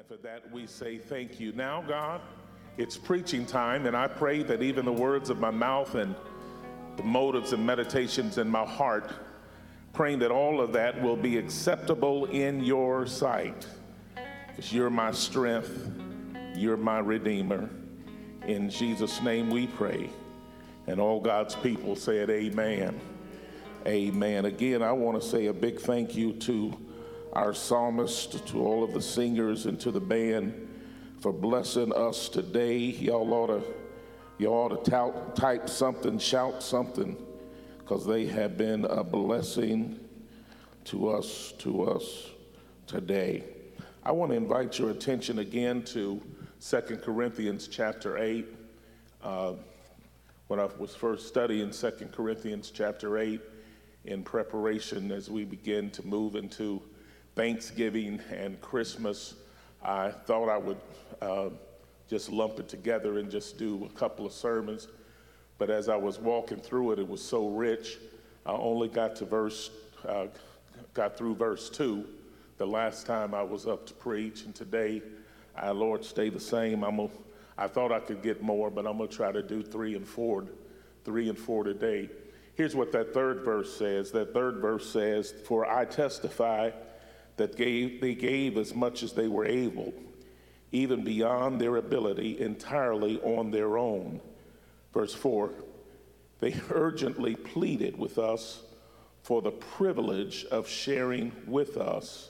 And for that, we say thank you. Now, God, it's preaching time, and I pray that even the words of my mouth and the motives and meditations in my heart, praying that all of that will be acceptable in your sight. Because you're my strength, you're my Redeemer. In Jesus' name we pray. And all God's people said amen. Amen. Again, I want to say a big thank you to our psalmist, to all of the singers, and to the band for blessing us today. Y'all ought to type something, shout something, because they have been a blessing to us today. I want to invite your attention again to 2 Corinthians chapter 8. When I was first studying 2 Corinthians chapter 8 in preparation as we begin to move into Thanksgiving and Christmas, I thought I would just lump it together and just do a couple of sermons. But as I was walking through it, it was so rich. I only got through verse 2 the last time I was up to preach. And today, Lord, stay the same. I thought I could get more, but I'm going to try to do 3 and 4 today. Here's what that third verse says. That third verse says, "For I testify that they gave as much as they were able, even beyond their ability, entirely on their own." Verse 4, "They urgently pleaded with us for the privilege of sharing with us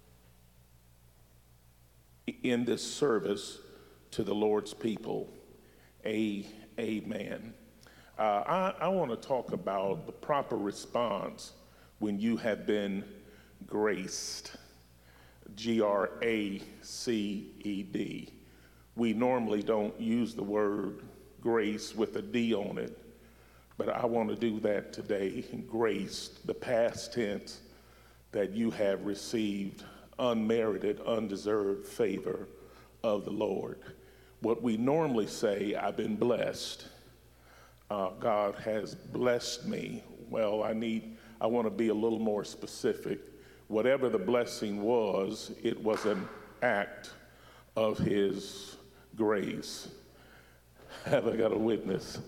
in this service to the Lord's people." Amen. I want to talk about the proper response when you have been graced. Graced. We normally don't use the word grace with a D on it, but I want to do that today. Graced, the past tense, that you have received unmerited, undeserved favor of the Lord. What we normally say, I've been blessed. God has blessed me. Well, I want to be a little more specific. Whatever the blessing was, it was an act of his grace. Have I got a witness?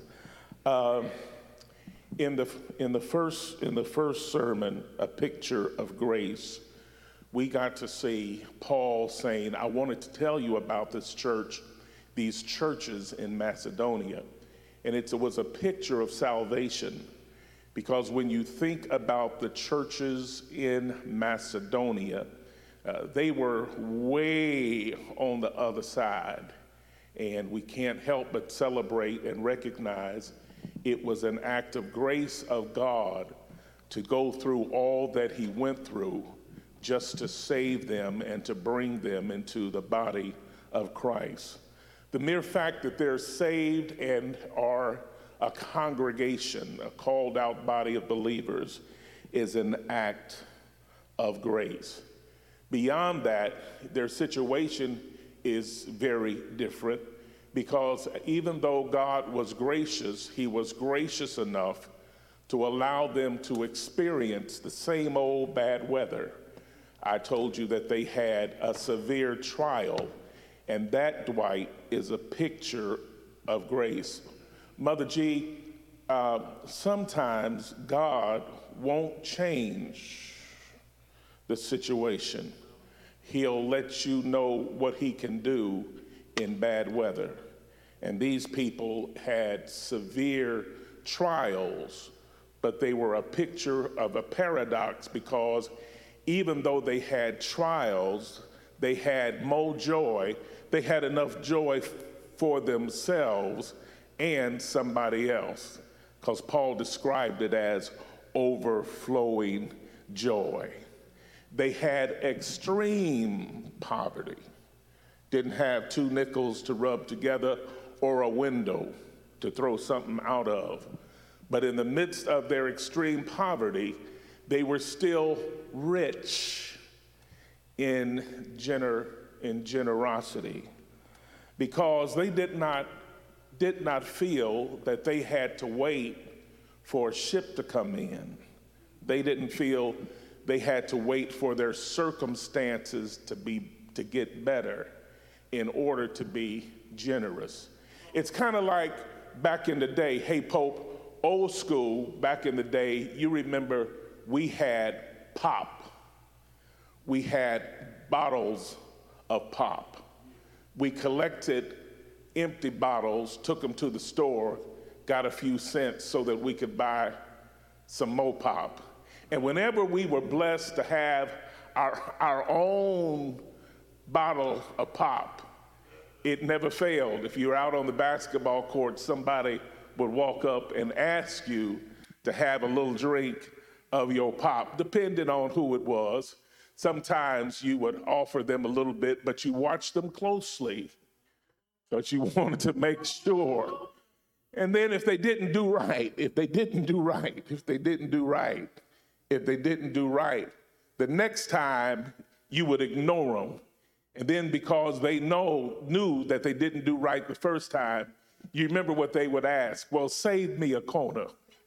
In the first sermon, A Picture of Grace, we got to see Paul saying, I wanted to tell you about this church, these churches in Macedonia. And it was a picture of salvation, because when you think about the churches in Macedonia, they were way on the other side. And we can't help but celebrate and recognize it was an act of grace of God to go through all that he went through just to save them and to bring them into the body of Christ. The mere fact that they're saved and are a congregation, a called out body of believers, is an act of grace. Beyond that, their situation is very different, because even though God was gracious, he was gracious enough to allow them to experience the same old bad weather. I told you that they had a severe trial, and that, Dwight, is a picture of grace. Mother G, sometimes God won't change the situation. He'll let you know what he can do in bad weather. And these people had severe trials, but they were a picture of a paradox, because even though they had trials, they had more joy. They had enough joy for themselves and somebody else, because Paul described it as overflowing joy. They had extreme poverty, didn't have 2 nickels to rub together or a window to throw something out of. But in the midst of their extreme poverty, they were still rich in generosity, because they did not feel that they had to wait for a ship to come in. They didn't feel they had to wait for their circumstances to be to get better in order to be generous. It's kind of like back in the day, hey Pope, old school, back in the day, you remember we had pop. We had bottles of pop. We collected empty bottles, took them to the store, got a few cents so that we could buy some more pop. And whenever we were blessed to have our own bottle of pop, it never failed. If you were out on the basketball court, somebody would walk up and ask you to have a little drink of your pop, depending on who it was. Sometimes you would offer them a little bit, but you watched them closely because you wanted to make sure. And then if they didn't do right, the next time you would ignore them. And then because they knew that they didn't do right the first time, you remember what they would ask, well, save me a corner.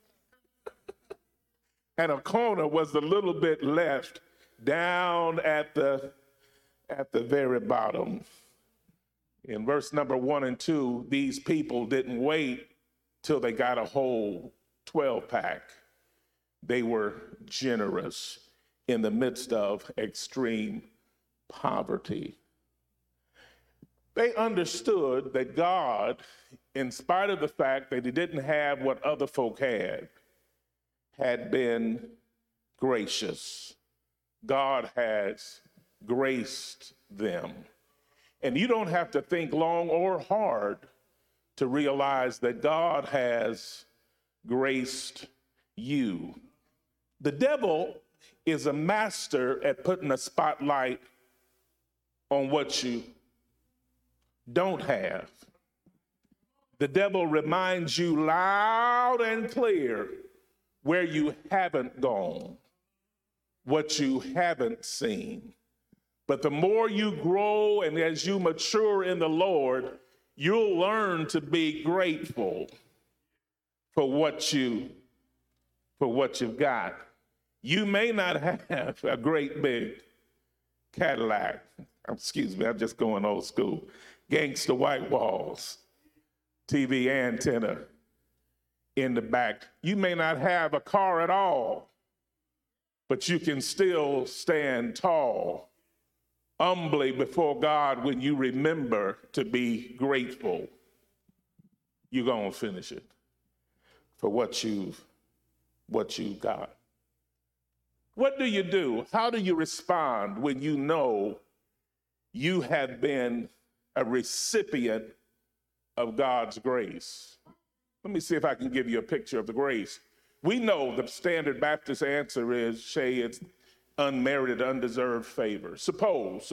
And a corner was a little bit left down at the very bottom. In verse number 1 and 2, these people didn't wait till they got a whole 12-pack. They were generous in the midst of extreme poverty. They understood that God, in spite of the fact that he didn't have what other folk had been gracious. God has graced them. And you don't have to think long or hard to realize that God has graced you. The devil is a master at putting a spotlight on what you don't have. The devil reminds you loud and clear where you haven't gone, what you haven't seen. But the more you grow and as you mature in the Lord, you'll learn to be grateful for what you've got. You may not have a great big Cadillac. Excuse me, I'm just going old school. Gangster white walls, TV antenna in the back. You may not have a car at all, but you can still stand tall, humbly before God when you remember to be grateful. You're going to finish it for what you've got. What do you do? How do you respond when you know you have been a recipient of God's grace? Let me see if I can give you a picture of the grace. We know the standard Baptist answer is, Shay, it's unmerited, undeserved favor. Suppose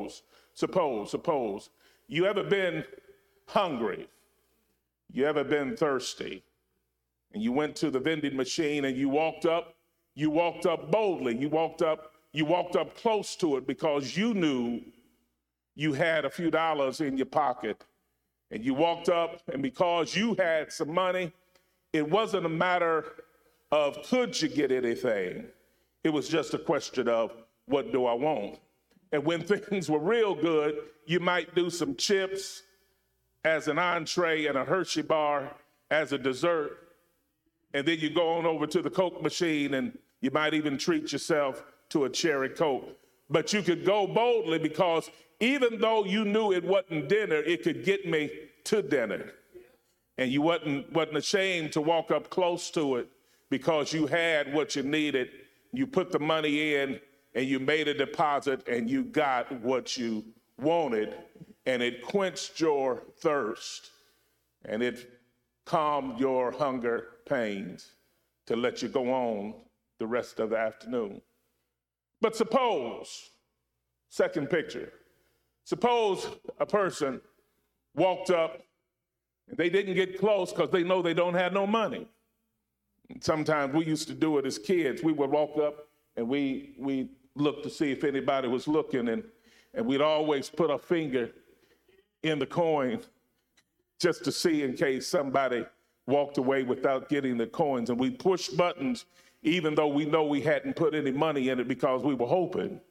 you ever been hungry, you ever been thirsty, and you went to the vending machine and you walked up boldly, you walked up close to it because you knew you had a few dollars in your pocket, and you walked up, and because you had some money, it wasn't a matter of could you get anything. It was just a question of what do I want? And when things were real good, you might do some chips as an entree and a Hershey bar as a dessert. And then you go on over to the Coke machine and you might even treat yourself to a cherry Coke. But you could go boldly because even though you knew it wasn't dinner, it could get me to dinner. And you wasn't ashamed to walk up close to it because you had what you needed. You put the money in and you made a deposit and you got what you wanted, and it quenched your thirst and it calmed your hunger pains to let you go on the rest of the afternoon. But suppose, second picture, suppose a person walked up and they didn't get close because they know they don't have no money. Sometimes we used to do it as kids. We would walk up and we look to see if anybody was looking, and we'd always put a finger in the coin just to see in case somebody walked away without getting the coins. And we'd push buttons even though we know we hadn't put any money in it because we were hoping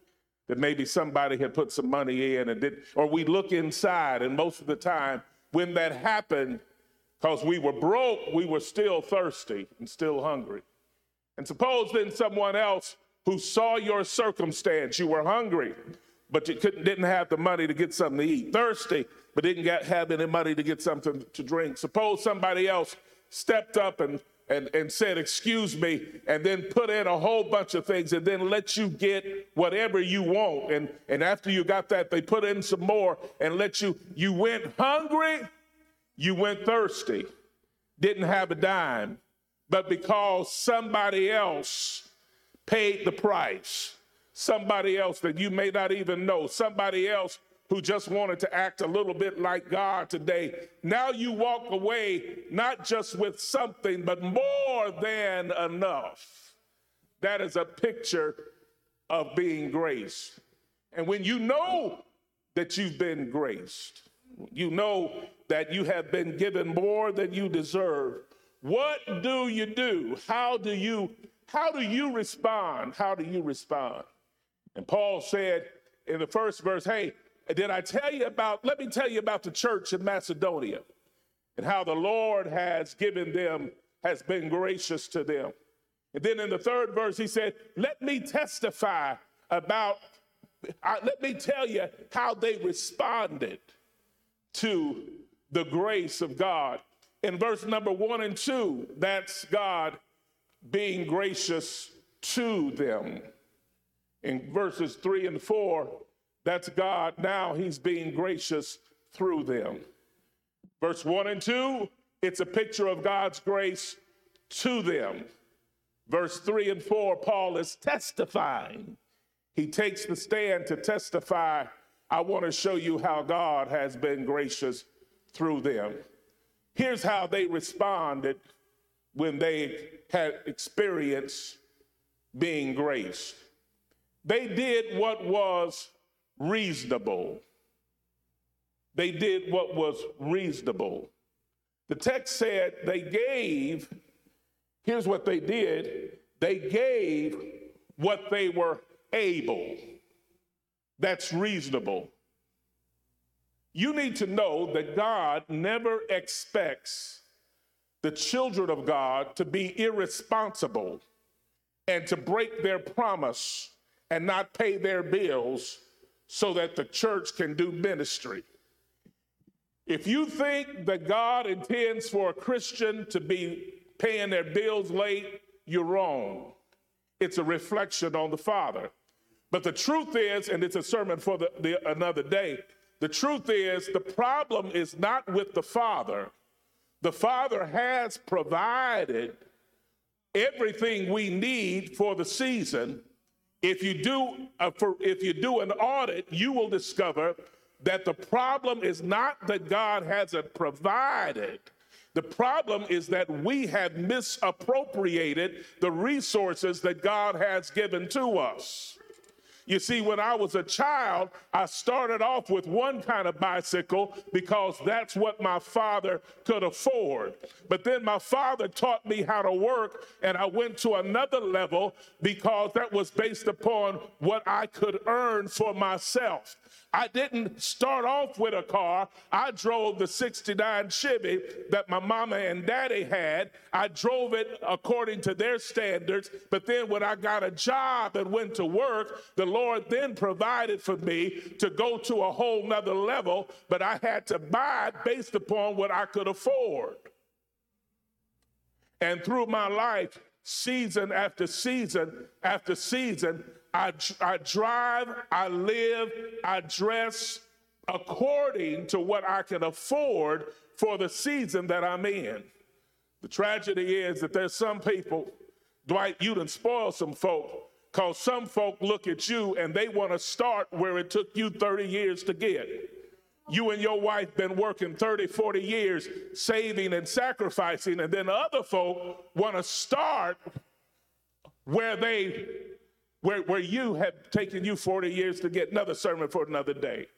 that maybe somebody had put some money in and did, or we look inside, and most of the time when that happened, because we were broke, we were still thirsty and still hungry. And suppose then someone else who saw your circumstance, you were hungry, but you didn't have the money to get something to eat, thirsty, but didn't have any money to get something to drink. Suppose somebody else stepped up and said, excuse me, and then put in a whole bunch of things and then let you get whatever you want. And after you got that, they put in some more and let you went hungry, you went thirsty, didn't have a dime, but because somebody else paid the price, somebody else that you may not even know, somebody else who just wanted to act a little bit like God today. Now you walk away not just with something, but more than enough. That is a picture of being graced. And when you know that you've been graced, you know that you have been given more than you deserve, what do you do? How do you respond? How do you respond? And Paul said in the first verse, hey, let me tell you about the church in Macedonia and how the Lord has been gracious to them. And then in the third verse, he said, let me tell you how they responded to the grace of God. In verse number 1 and 2, that's God being gracious to them. In verses 3 and 4, that's God. Now he's being gracious through them. Verse 1 and 2, it's a picture of God's grace to them. Verse 3 and 4, Paul is testifying. He takes the stand to testify. I want to show you how God has been gracious through them. Here's how they responded when they had experienced being graced. They did what was reasonable. They did what was reasonable. The text said here's what they did. They gave what they were able. That's reasonable. You need to know that God never expects the children of God to be irresponsible and to break their promise and not pay their bills so that the church can do ministry. If you think that God intends for a Christian to be paying their bills late, you're wrong. It's a reflection on the Father. But the truth is, and it's a sermon for another day, the truth is the problem is not with the Father. The Father has provided everything we need for the season. If you do an audit, you will discover that the problem is not that God hasn't provided. The problem is that we have misappropriated the resources that God has given to us. You see, when I was a child, I started off with one kind of bicycle because that's what my father could afford. But then my father taught me how to work, and I went to another level because that was based upon what I could earn for myself. I didn't start off with a car. I drove the 69 Chevy that my mama and daddy had. I drove it according to their standards. But then when I got a job and went to work, the Lord then provided for me to go to a whole nother level. But I had to buy it based upon what I could afford. And through my life, season after season after season, I drive, I live, I dress according to what I can afford for the season that I'm in. The tragedy is that there's some people, Dwight, you done spoil some folk, because some folk look at you and they want to start where it took you 30 years to get. You and your wife been working 30, 40 years, saving and sacrificing, and then other folk want to start where you have taken you 40 years to get. Another sermon for another day.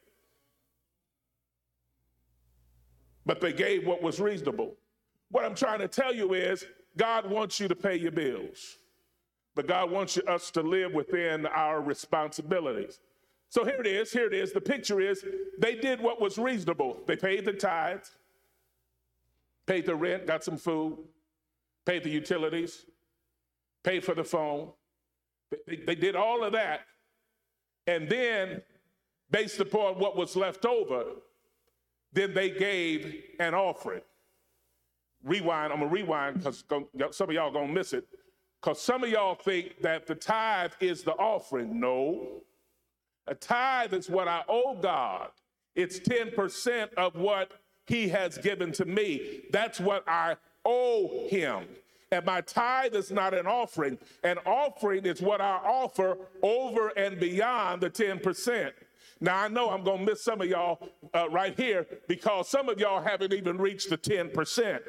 But they gave what was reasonable. What I'm trying to tell you is God wants you to pay your bills, but God wants us to live within our responsibilities. So here it is. Here it is. The picture is they did what was reasonable. They paid the tithes, paid the rent, got some food, paid the utilities, paid for the phone. They did all of that. And then, based upon what was left over, then they gave an offering. Rewind, I'm gonna rewind because some of y'all gonna miss it. Because some of y'all think that the tithe is the offering. No. A tithe is what I owe God. It's 10% of what he has given to me. That's what I owe him. And my tithe is not an offering. An offering is what I offer over and beyond the 10%. Now, I know I'm going to miss some of y'all right here because some of y'all haven't even reached the 10%.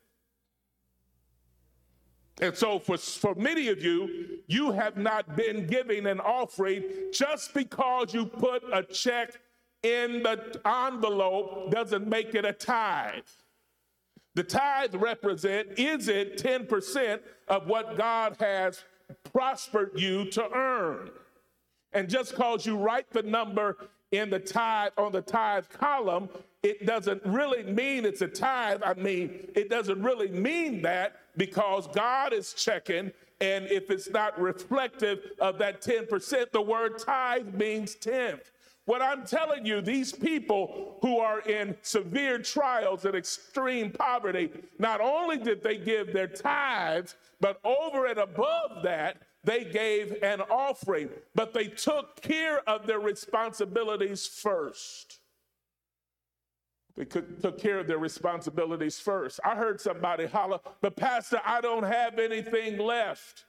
And so for many of you, you have not been giving an offering. Just because you put a check in the envelope doesn't make it a tithe. The tithe is it 10% of what God has prospered you to earn? And just because you write the number in the tithe on the tithe column, it doesn't really mean it's a tithe. I mean, it doesn't really mean that because God is checking, and if it's not reflective of that 10%, the word tithe means tenth. What I'm telling you, these people who are in severe trials and extreme poverty, not only did they give their tithes, but over and above that, they gave an offering, but they took care of their responsibilities first. They took care of their responsibilities first. I heard somebody holler, but Pastor, I don't have anything left.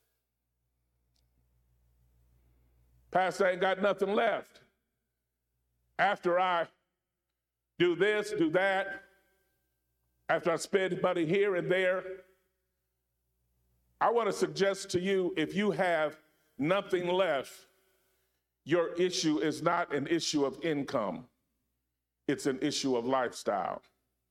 Pastor, I ain't got nothing left. After I do this, do that, after I spend money here and there, I want to suggest to you, if you have nothing left, your issue is not an issue of income. It's an issue of lifestyle.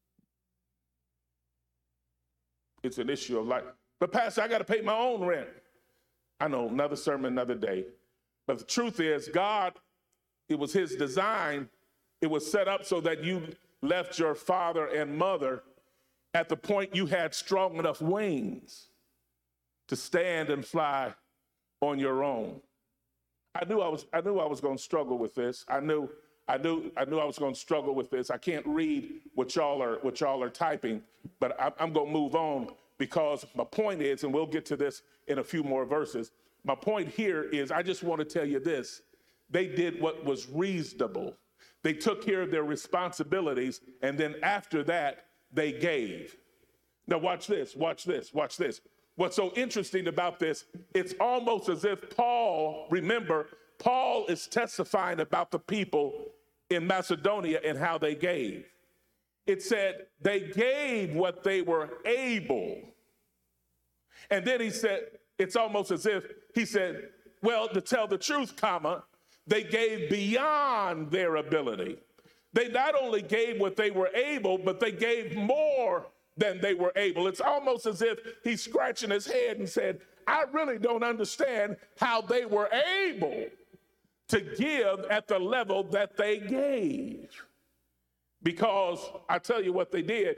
It's an issue of life. But Pastor, I got to pay my own rent. I know, another sermon, another day. But the truth is, God, it was his design. It was set up so that you left your father and mother at the point you had strong enough wings to stand and fly on your own. I knew I was going to struggle with this. I knew I was going to struggle with this. I can't read what y'all are typing, but I'm going to move on because my point is, and we'll get to this in a few more verses. My point here is, I just want to tell you this. They did what was reasonable. They took care of their responsibilities, and then after that, they gave. Now watch this, watch this, watch this. What's so interesting about this, it's almost as if Paul is testifying about the people in Macedonia and how they gave. It said they gave what they were able. And then he said, it's almost as if he said, well, to tell the truth, they gave beyond their ability. They not only gave what they were able, but they gave more than they were able. It's almost as if he's scratching his head and said, I really don't understand how they were able to give at the level that they gave. Because I tell you what they did,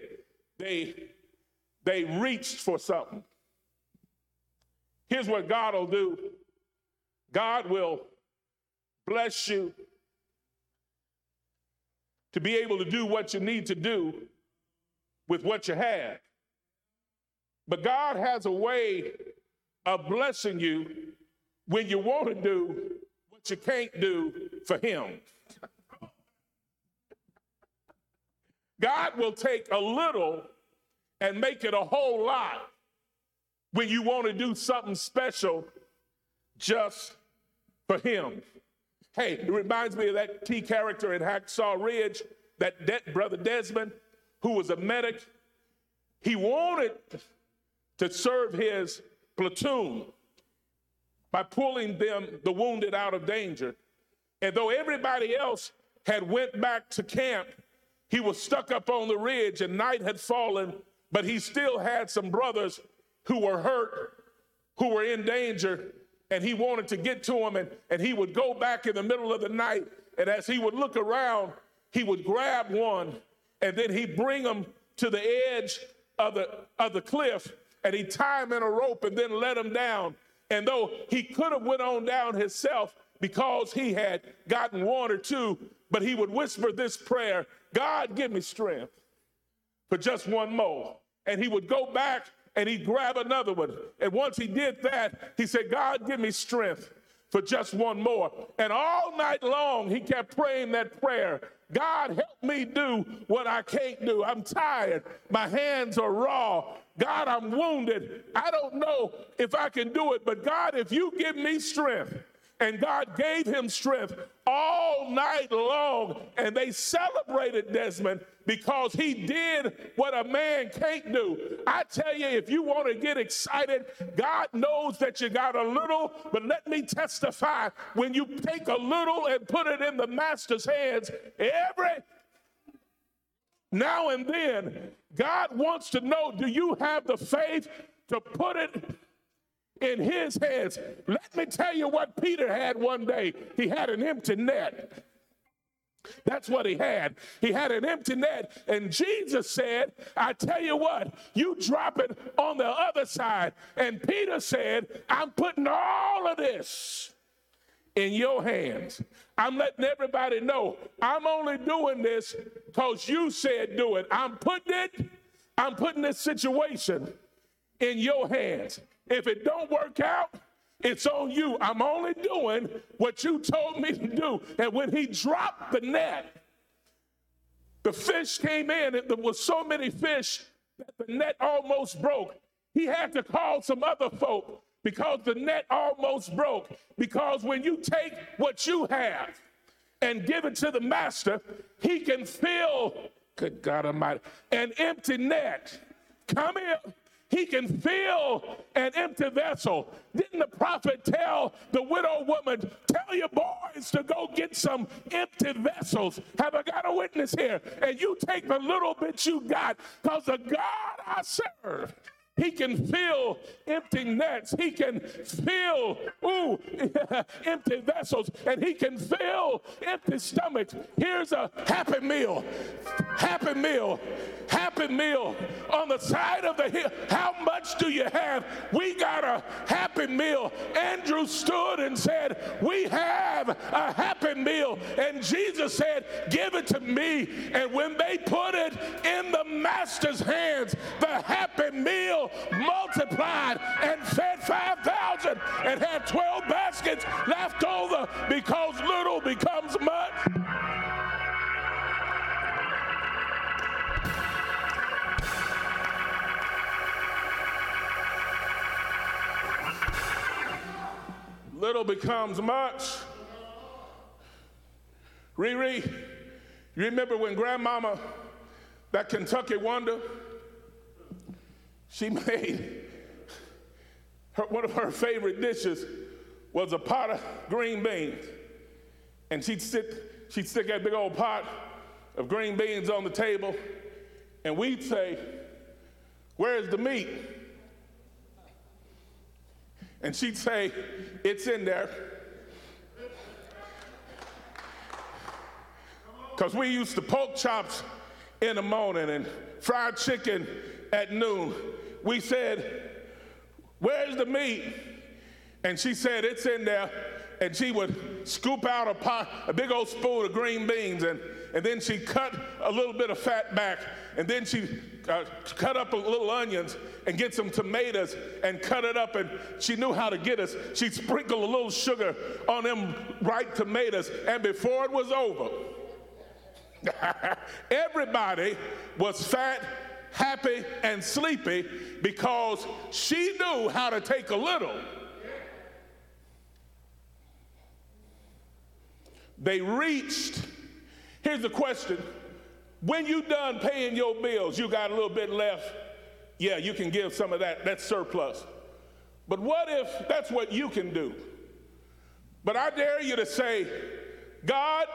they reached for something. Here's what God will do. God will bless you to be able to do what you need to do with what you have. But God has a way of blessing you when you want to do what you can't do for him. God will take a little and make it a whole lot when you want to do something special just for him. Hey, it reminds me of that key character in Hacksaw Ridge, that Brother Desmond, who was a medic. He wanted to serve his platoon by pulling the wounded out of danger. And though everybody else had went back to camp, he was stuck up on the ridge and night had fallen, but he still had some brothers who were hurt, who were in danger, and he wanted to get to him, and he would go back in the middle of the night, and as he would look around, he would grab one, and then he'd bring him to the edge of the cliff, and he'd tie him in a rope and then let him down. And though he could have went on down himself because he had gotten one or two, but he would whisper this prayer, God, give me strength for just one more. And he would go back and he'd grab another one. And once he did that, he said, God, give me strength for just one more. And all night long, he kept praying that prayer. God, help me do what I can't do. I'm tired. My hands are raw. God, I'm wounded. I don't know if I can do it, but God, if you give me strength. And God gave him strength all night long. And they celebrated Desmond because he did what a man can't do. I tell you, if you want to get excited, God knows that you got a little, but let me testify, when you take a little and put it in the master's hands, every now and then, God wants to know, do you have the faith to put it in his hands? Let me tell you what Peter had one day. He had an empty net. That's what he had. He had an empty net. And Jesus said, I tell you what, you drop it on the other side. And Peter said, I'm putting all of this in your hands. I'm letting everybody know I'm only doing this because you said do it. I'm putting this situation in your hands. If it don't work out, it's on you. I'm only doing what you told me to do. And when he dropped the net, the fish came in, and there was so many fish that the net almost broke. He had to call some other folk because the net almost broke. Because when you take what you have and give it to the master, he can fill, good God Almighty, an empty net. Come here. He can fill an empty vessel. Didn't the prophet tell the widow woman, tell your boys to go get some empty vessels? Have I got a witness here? And you take the little bit you got, because the God I serve, he can fill empty nets. He can fill, empty vessels. And he can fill empty stomachs. Here's a happy meal. Happy meal. Happy meal on the side of the hill. How much do you have? We got a happy meal. Andrew stood and said, we have a happy meal. And Jesus said, give it to me. And when they put it in the master's hands, the happy meal multiplied and fed 5,000 and had 12 baskets left over, because little becomes much. Little becomes much. Riri, you remember when Grandmama, that Kentucky Wonder, she made one of her favorite dishes was a pot of green beans. And she'd stick that big old pot of green beans on the table, and we'd say, where's the meat? And she'd say, it's in there. Because we used to pork chops in the morning and fried chicken at noon. We said, where's the meat? And she said, it's in there. And she would scoop out a big old spoon of green beans, and then she cut a little bit of fat back, and then she cut up a little onions and get some tomatoes and cut it up, and she knew how to get us. She'd sprinkle a little sugar on them ripe tomatoes, and before it was over, everybody was fat, happy, and sleepy, because she knew how to take a little. They reached. Here's the question. When you done paying your bills, you got a little bit left. Yeah, you can give some of that. That's surplus. But what if that's what you can do? But I dare you to say, God,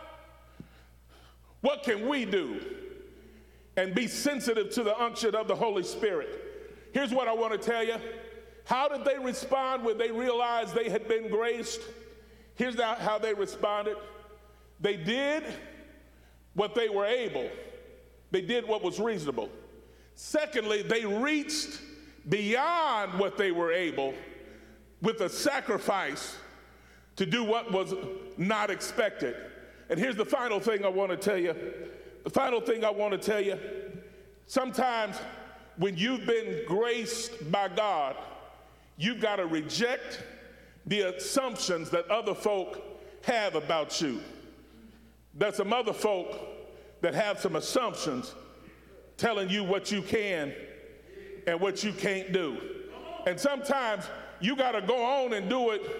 what can we do? And be sensitive to the unction of the Holy Spirit. Here's what I want to tell you. How did they respond when they realized they had been graced? Here's how they responded. They did what they were able. They did what was reasonable. Secondly, they reached beyond what they were able with a sacrifice to do what was not expected. And here's the final thing I want to tell you. The final thing I want to tell you, sometimes when you've been graced by God, you've got to reject the assumptions that other folk have about you. There's some other folk that have some assumptions telling you what you can and what you can't do. And sometimes you got to go on and do it.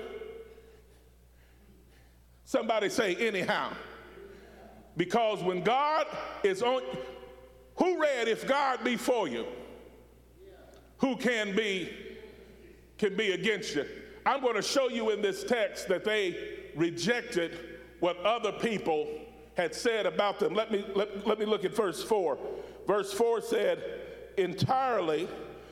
Somebody say anyhow. Because when God is on, who read, if God be for you, who can be against you? I'm going to show you in this text that they rejected what other people had said about them. Let me look at verse 4. Verse 4 said, entirely,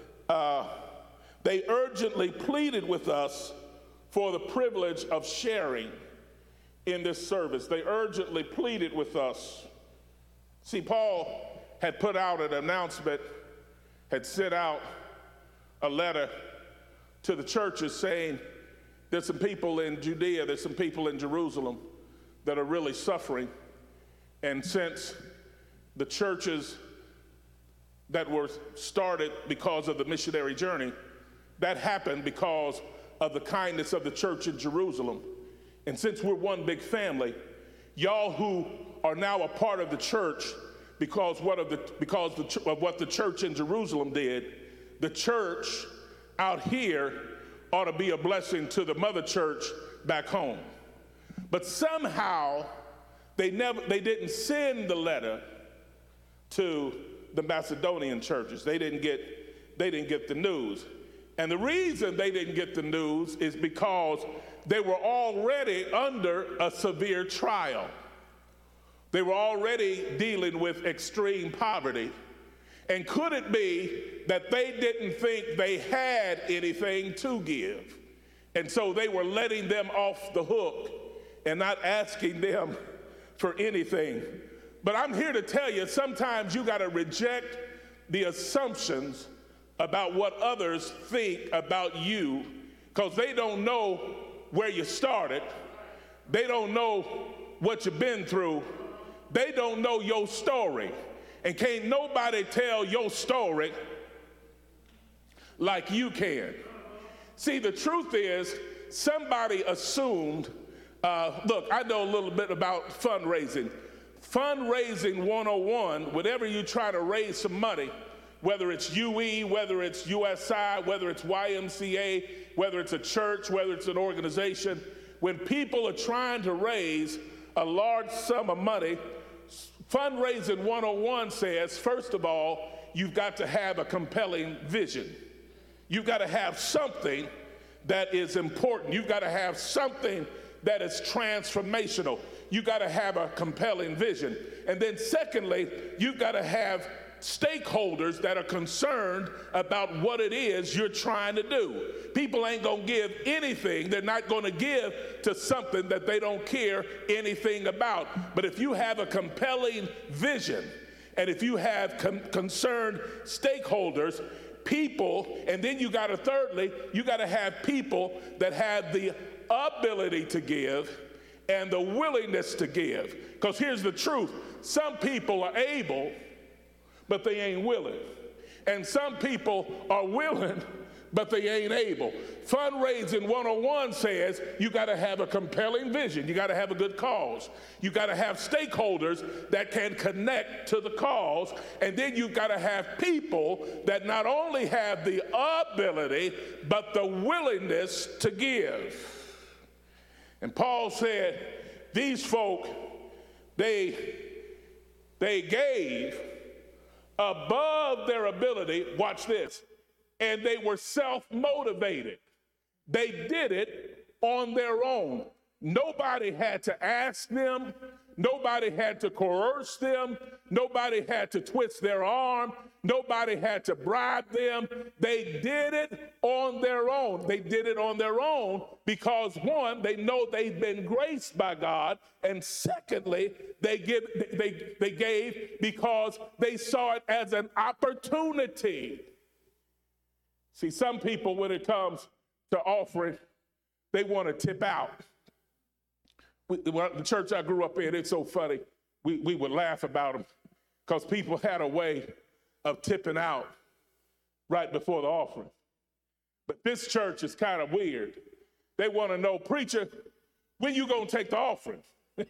they urgently pleaded with us for the privilege of sharing in this service. They urgently pleaded with us. See, Paul had put out an announcement, had sent out a letter to the churches saying, there's some people in Judea, there's some people in Jerusalem that are really suffering. And since the churches that were started because of the missionary journey, that happened because of the kindness of the church in Jerusalem. And since we're one big family, y'all who are now a part of the church because of what the church in Jerusalem did, the church out here ought to be a blessing to the mother church back home. But somehow they didn't send the letter to the Macedonian churches. They didn't get the news. And the reason they didn't get the news is because they were already under a severe trial. They were already dealing with extreme poverty. And could it be that they didn't think they had anything to give? And so they were letting them off the hook and not asking them for anything. But I'm here to tell you, sometimes you got to reject the assumptions about what others think about you, because they don't know where you started. They don't know what you've been through. They don't know your story. And can't nobody tell your story like you can. See, the truth is, somebody assumed, look, I know a little bit about fundraising. Fundraising 101, whenever you try to raise some money, whether it's UE, whether it's USI, whether it's YMCA, whether it's a church, whether it's an organization, when people are trying to raise a large sum of money, Fundraising 101 says, first of all, you've got to have a compelling vision. You've got to have something that is important. You've got to have something that is transformational. You've got to have a compelling vision. And then secondly, you've got to have stakeholders that are concerned about what it is you're trying to do. People ain't going to give anything. They're not going to give to something that they don't care anything about. But if you have a compelling vision, and if you have concerned stakeholders, people, and then you got to thirdly, you got to have people that have the ability to give and the willingness to give. Because here's the truth. Some people are able, but they ain't willing. And some people are willing, but they ain't able. Fundraising 101 says you got to have a compelling vision. You got to have a good cause. You got to have stakeholders that can connect to the cause. And then you've got to have people that not only have the ability, but the willingness to give. And Paul said, these folk, they gave above their ability, watch this, and they were self-motivated. They did it on their own. Nobody had to ask them. Nobody had to coerce them. Nobody had to twist their arm. Nobody had to bribe them. They did it on their own. They did it on their own because, one, they know they've been graced by God. And secondly, they gave because they saw it as an opportunity. See, some people, when it comes to offering, they want to tip out. The church I grew up in, it's so funny. We would laugh about them because people had a way of tipping out right before the offering. But this church is kind of weird. They want to know, preacher, when you going to take the offering?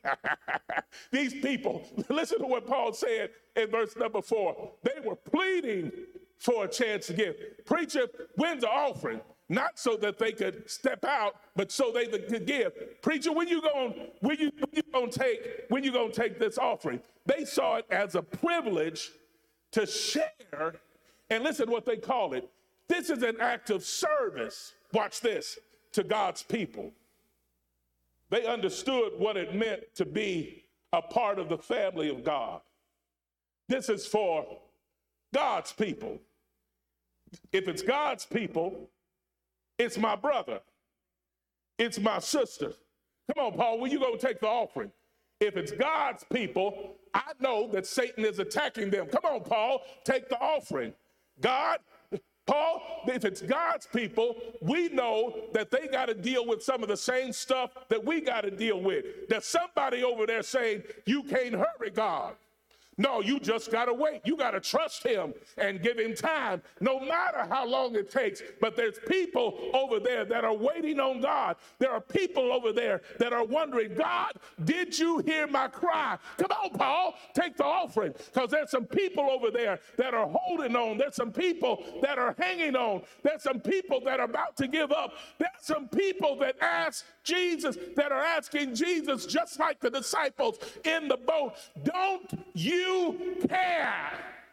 These people, listen to what Paul said in verse number 4. They were pleading for a chance to give. Preacher, when's the offering? Not so that they could step out, but so they could give. Preacher, when you gonna take this offering? They saw it as a privilege to share, and listen to what they call it. This is an act of service, watch this, to God's people. They understood what it meant to be a part of the family of God. This is for God's people. If it's God's people, it's my brother. It's my sister. Come on, Paul, when you go take the offering? If it's God's people, I know that Satan is attacking them. Come on, Paul, take the offering. God, Paul, if it's God's people, we know that they got to deal with some of the same stuff that we got to deal with. There's somebody over there saying, you can't hurry God. No, you just got to wait. You got to trust him and give him time, no matter how long it takes. But there's people over there that are waiting on God. There are people over there that are wondering, God, did you hear my cry? Come on, Paul, take the offering, because there's some people over there that are holding on. There's some people that are hanging on. There's some people that are about to give up. There's some people that ask Jesus, that are asking Jesus, just like the disciples in the boat, don't you care?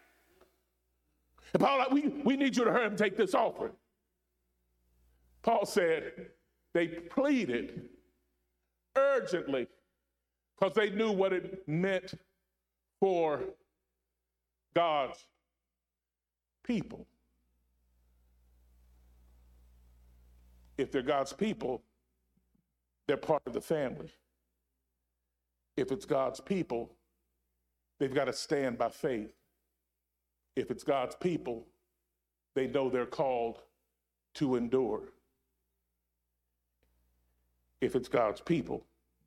And Paul, we need you to hurry and take this offering. Paul said they pleaded urgently because they knew what it meant for God's people. If they're God's people, they're part of the family. If it's God's people, they've got to stand by faith. If it's God's people, they know they're called to endure. If it's God's people,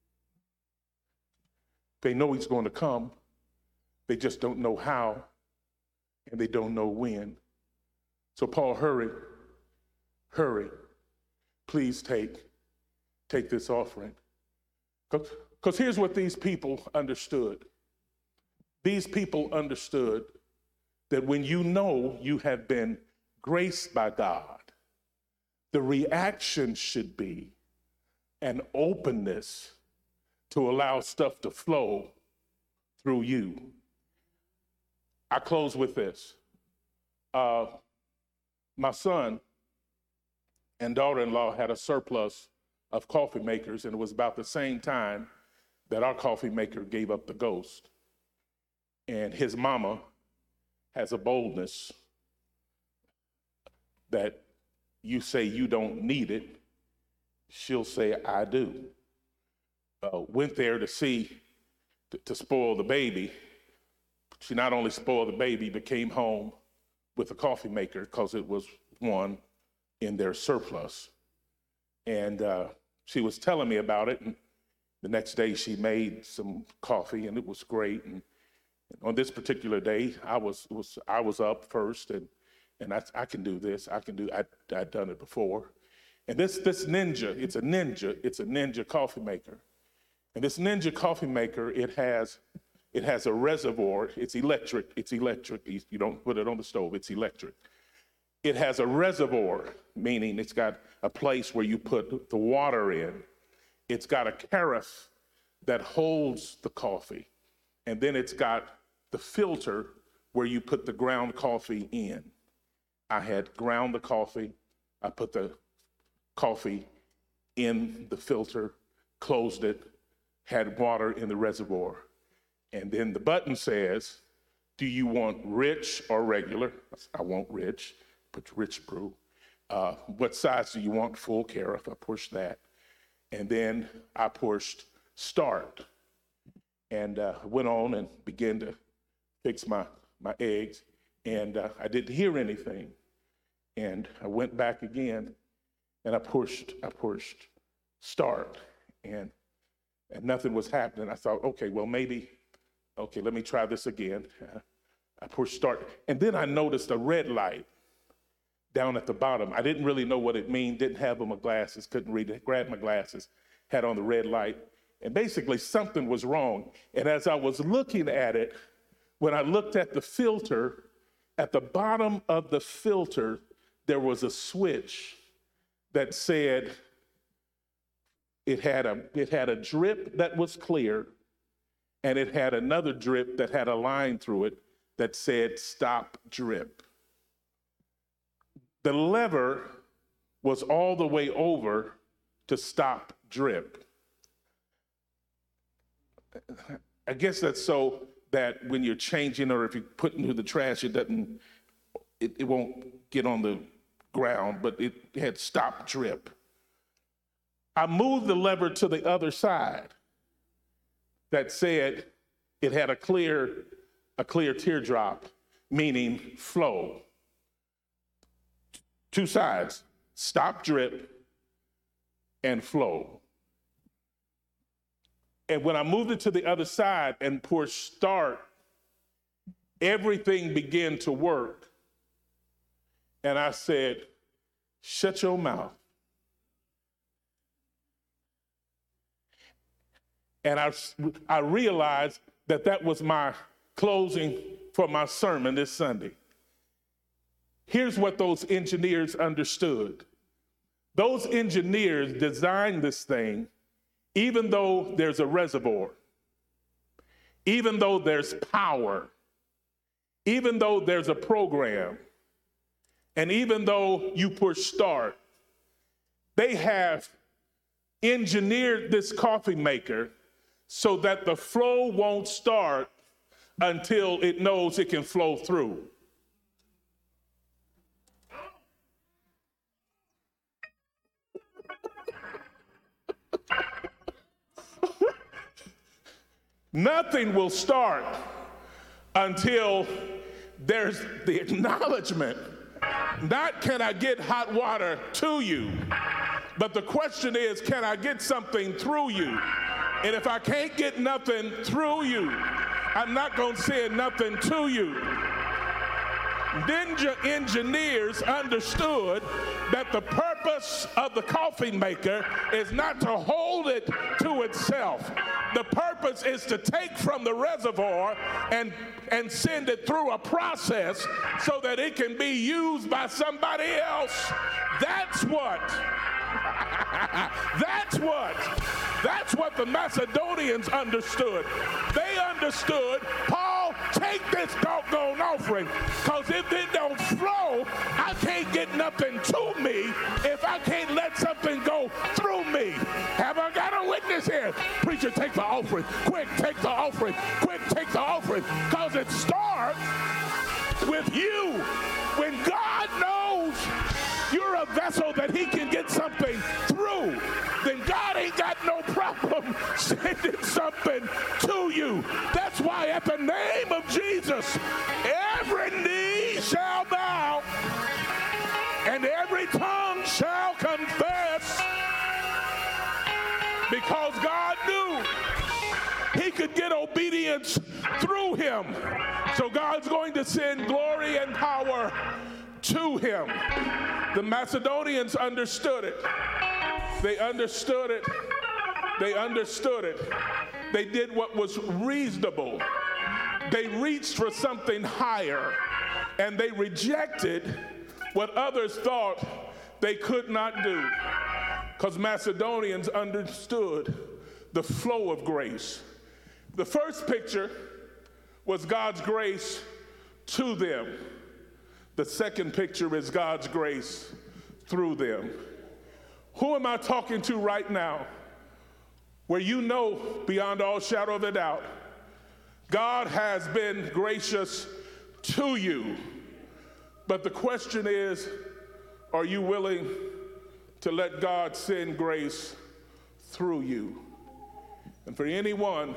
they know he's going to come. They just don't know how, and they don't know when. So Paul, hurry. Please take this offering. Because here's what these people understood. These people understood that when you know you have been graced by God, the reaction should be an openness to allow stuff to flow through you. I close with this. My son and daughter-in-law had a surplus of coffee makers, and it was about the same time that our coffee maker gave up the ghost. And his mama has a boldness that you say you don't need it, she'll say, I do. Went there to spoil the baby. She not only spoiled the baby, but came home with a coffee maker because it was one in their surplus. And she was telling me about it. And the next day she made some coffee and it was great. And on this particular day, I was up first and I can do this. I'd done it before. And this Ninja, it's a Ninja coffee maker. And this Ninja coffee maker, it has a reservoir. It's electric. You don't put it on the stove. It's electric. It has a reservoir, meaning it's got a place where you put the water in. It's got a carafe that holds the coffee. And then it's got the filter where you put the ground coffee in. I had ground the coffee. I put the coffee in the filter, closed it, had water in the reservoir. And then the button says, do you want rich or regular? I want rich, put rich brew. What size do you want? Full carafe. I pushed that. And then I pushed start. And went on and began to fix my eggs. And I didn't hear anything. And I went back again and I pushed start. And nothing was happening. I thought, okay, well, let me try this again. I pushed start. And then I noticed a red light down at the bottom. I didn't really know what it meant, didn't have on my glasses, couldn't read it, grabbed my glasses, had on the red light. And basically something was wrong. And as I was looking at it, when I looked at the filter, at the bottom of the filter, there was a switch that said it had a drip that was clear, and it had another drip that had a line through it that said stop drip. The lever was all the way over to stop drip. I guess that's so that when you're changing or if you put into the trash, it won't get on the ground, but it had stop drip. I moved the lever to the other side that said it had a clear teardrop, meaning flow. Two sides, stop drip and flow. And when I moved it to the other side and pushed start, everything began to work. And I said, shut your mouth. And I realized that was my closing for my sermon this Sunday. Here's what those engineers understood. Those engineers designed this thing, even though there's a reservoir, even though there's power, even though there's a program, and even though you push start, they have engineered this coffee maker so that the flow won't start until it knows it can flow through. Nothing will start until there's the acknowledgement. Not can I get hot water to you, but the question is, can I get something through you? And if I can't get nothing through you, I'm not going to send nothing to you. Ninja engineers understood that the purpose of the coffee maker is not to hold it to itself. The purpose is to take from the reservoir and send it through a process so that it can be used by somebody else. That's what the Macedonians understood. They understood, Paul, take this doggone offering, because if it don't flow, I can't get nothing to me if I can't let something go through me. Have I got a witness here? Preacher, take the offering. Quick, take the offering. Quick, take the offering. Because it starts with you. When God knows you're a vessel that he can get something through, then God ain't got no problem sending something to you. That's why at the name of Jesus, every knee shall bow and every tongue shall confess, because God knew he could get obedience through him. So God's going to send glory and power to him. The Macedonians understood it. They understood it. They understood it. They did what was reasonable. They reached for something higher, and they rejected what others thought they could not do. Because Macedonians understood the flow of grace. The first picture was God's grace to them. The second picture is God's grace through them. Who am I talking to right now, where you know beyond all shadow of a doubt God has been gracious to you. But the question is, are you willing to let God send grace through you? And for anyone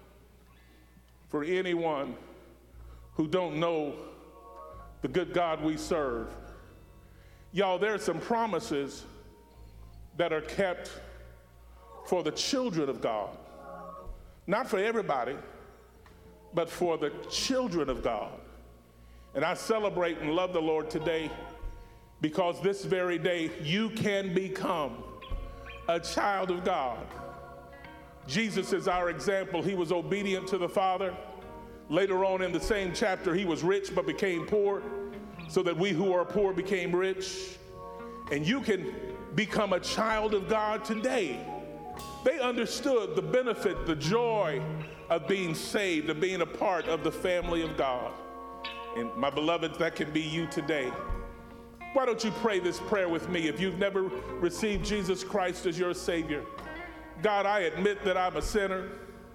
who don't know the good God we serve, y'all, there are some promises that are kept for the children of God. Not for everybody, but for the children of God. And I celebrate and love the Lord today because this very day you can become a child of God. Jesus is our example. He was obedient to the Father. Later on in the same chapter, he was rich but became poor, so that we who are poor became rich. And you can become a child of God today. They understood the benefit, the joy of being saved, of being a part of the family of God. And my beloveds, that can be you today. Why don't you pray this prayer with me if you've never received Jesus Christ as your Savior? God, I admit that I'm a sinner.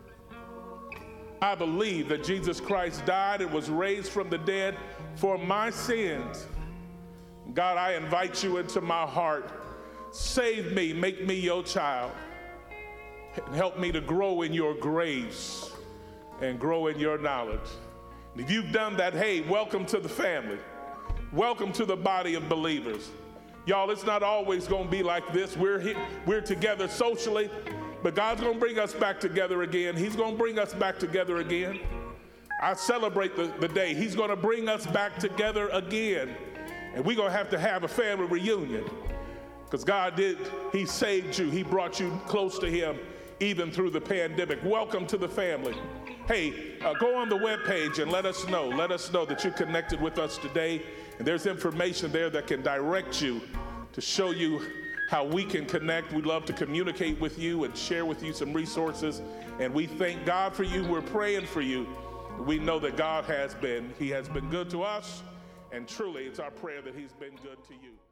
I believe that Jesus Christ died and was raised from the dead for my sins. God, I invite you into my heart. Save me, make me your child. And help me to grow in your grace and grow in your knowledge. And if you've done that, hey, welcome to the family. Welcome to the body of believers. Y'all, it's not always going to be like this. We're together socially, but God's going to bring us back together again. He's going to bring us back together again. I celebrate the day. He's going to bring us back together again. And we're going to have a family reunion. Because God He saved you. He brought you close to Him even through the pandemic. Welcome to the family. Hey, go on the webpage and let us know. Let us know that you connected with us today. And there's information there that can direct you to show you how we can connect. We'd love to communicate with you and share with you some resources. And we thank God for you. We're praying for you. We know that God He has been good to us. And truly, it's our prayer that He's been good to you.